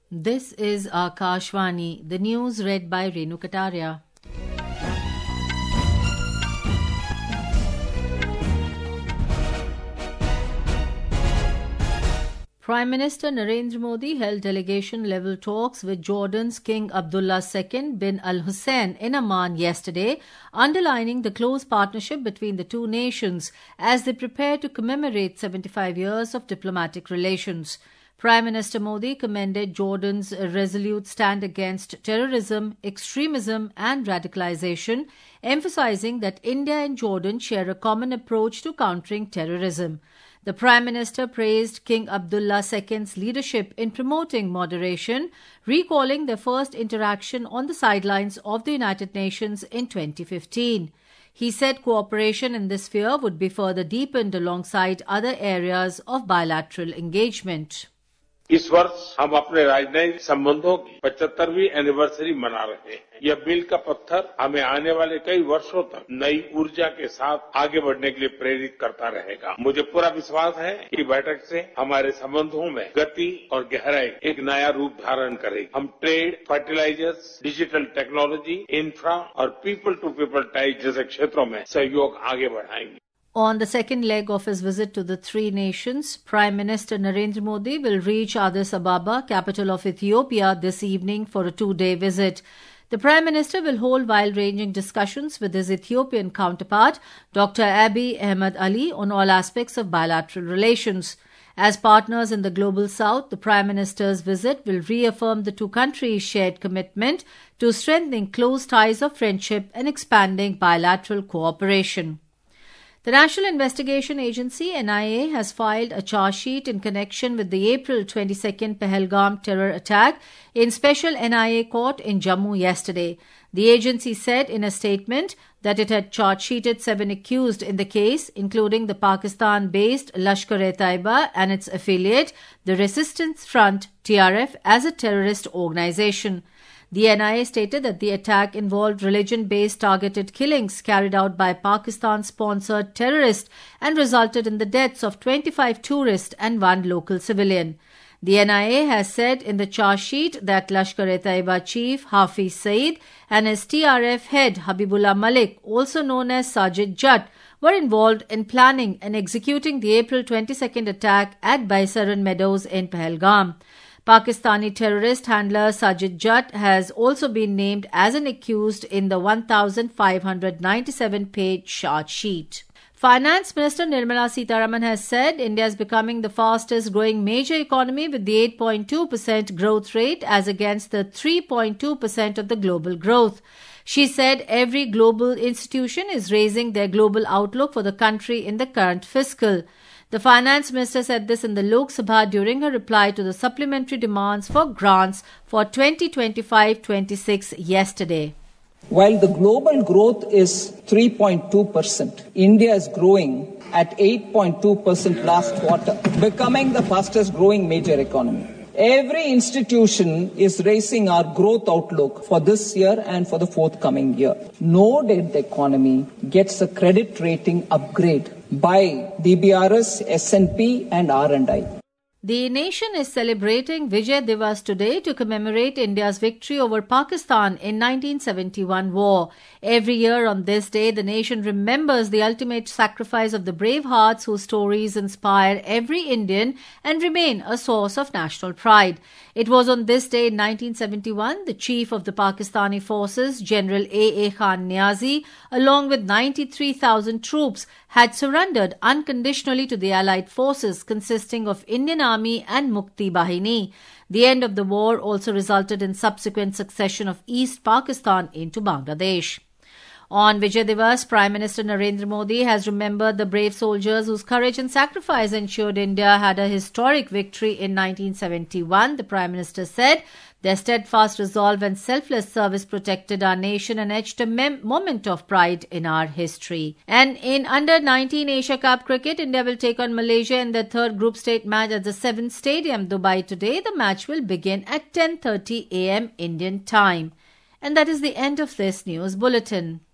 This is Akashvani, the news read by Renu Kataria. Prime Minister Narendra Modi held delegation-level talks with Jordan's King Abdullah II bin al-Hussein in Amman yesterday, underlining the close partnership between the two nations as they prepare to commemorate 75 years of diplomatic relations. Prime Minister Modi commended Jordan's resolute stand against terrorism, extremism and radicalization, emphasizing that India and Jordan share a common approach to countering terrorism. The Prime Minister praised King Abdullah II's leadership in promoting moderation, recalling their first interaction on the sidelines of the United Nations in 2015. He said cooperation in this sphere would be further deepened alongside other areas of bilateral engagement. इस वर्ष हम अपने राजनयिक संबंधों की 75वीं anniversary मना रहे हैं। यह मील का पत्थर हमें आने वाले कई वर्षों तक नई ऊर्जा के साथ आगे बढ़ने के लिए प्रेरित करता रहेगा। मुझे पूरा विश्वास है कि बैठक से हमारे संबंधों में गति और गहराई एक नया रूप धारण करेगी। हम trade, fertilisers, digital technology, infra और पीपल टू पीपल टाइज जैसे क्षेत्रों में सहयोग आगे बढ़ाएंगे। On the second leg of his visit to the three nations, Prime Minister Narendra Modi will reach Addis Ababa, capital of Ethiopia, this evening for a two-day visit. The Prime Minister will hold wide-ranging discussions with his Ethiopian counterpart, Dr. Abiy Ahmed Ali, on all aspects of bilateral relations. As partners in the Global South, the Prime Minister's visit will reaffirm the two countries' shared commitment to strengthening close ties of friendship and expanding bilateral cooperation. The National Investigation Agency, NIA, has filed a charge sheet in connection with the April 22 Pahalgam terror attack in special NIA court in Jammu yesterday. The agency said in a statement that it had charge-sheeted 7 accused in the case, including the Pakistan-based Lashkar-e-Taiba and its affiliate, the Resistance Front, TRF, as a terrorist organization. The NIA stated that the attack involved religion-based targeted killings carried out by Pakistan-sponsored terrorists and resulted in the deaths of 25 tourists and 1 local civilian. The NIA has said in the charge sheet that Lashkar-e-Taiba chief Hafiz Saeed and his TRF head Habibullah Malik, also known as Sajid Jatt, were involved in planning and executing the April 22 attack at Baisaran Meadows in Pahalgam. Pakistani terrorist handler Sajid Jatt has also been named as an accused in the 1,597-page charge sheet. Finance Minister Nirmala Sitharaman has said India is becoming the fastest growing major economy with the 8.2% growth rate as against the 3.2% of the global growth. She said every global institution is raising their global outlook for the country in the current fiscal. The Finance Minister said this in the Lok Sabha during her reply to the supplementary demands for grants for 2025-26 yesterday. While the global growth is 3.2%, India is growing at 8.2% last quarter, becoming the fastest growing major economy. Every institution is raising our growth outlook for this year and for the forthcoming year. No debt economy gets a credit rating upgrade by DBRS, S&P and R&I. The nation is celebrating Vijay Diwas today to commemorate India's victory over Pakistan in 1971 war. Every year on this day, the nation remembers the ultimate sacrifice of the brave hearts whose stories inspire every Indian and remain a source of national pride. It was on this day in 1971, the chief of the Pakistani forces, General A.A. Khan Niazi, along with 93,000 troops, had surrendered unconditionally to the Allied forces consisting of Indian Army and Mukti Bahini. The end of the war also resulted in subsequent succession of East Pakistan into Bangladesh. On Vijay Diwas, Prime Minister Narendra Modi has remembered the brave soldiers whose courage and sacrifice ensured India had a historic victory in 1971. The Prime Minister said their steadfast resolve and selfless service protected our nation and etched a moment of pride in our history. And in Under-19 Asia Cup cricket, India will take on Malaysia in their third group stage match at the 7th Stadium, Dubai today. The match will begin at 10:30 a.m. Indian time. And that is the end of this news bulletin.